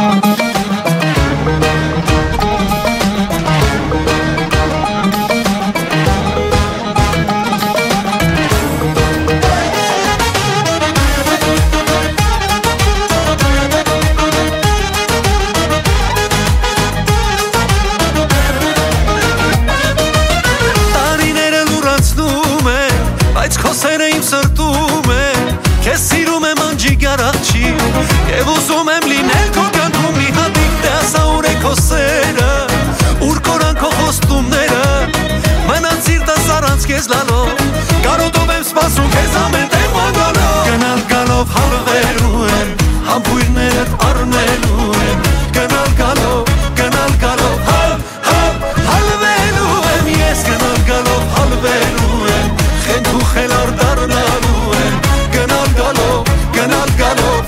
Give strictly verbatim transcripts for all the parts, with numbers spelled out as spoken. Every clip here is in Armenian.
Եվ ուզում եմ լինել քո կյանքում մի հատիկ դե ասա ուր է քո սերը ուր կորան քո խոստումները մնաց սիրտս առանց քեզ լալով կարոտով եմ սպասում քեզ ամեն տեղ մանգալով գնալ գալով հալվելու եմ համբույրներդ առնելու եմ գնալ գալով գնալ գալով հալ հալ հալվելու եմ ես գնալ գալով հալվելու եմ խենթ ու խելար դառնալու եմ գնալ գալով գնալ գալով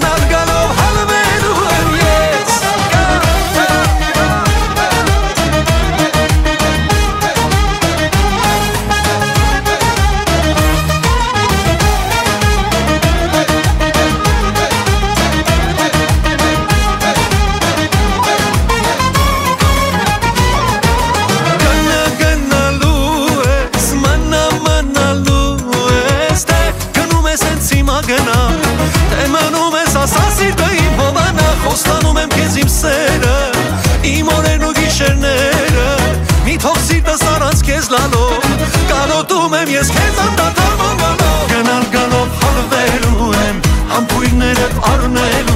Խոստանում եմ քեզ իմ սերը իմ օրերն ու գիշերները մի թող սիրտս առանց քեզ լալով կարոտում եմ ես քեզ անդադար մանգալով գնալ գալով հալվելու եմ համբույրներդ առնել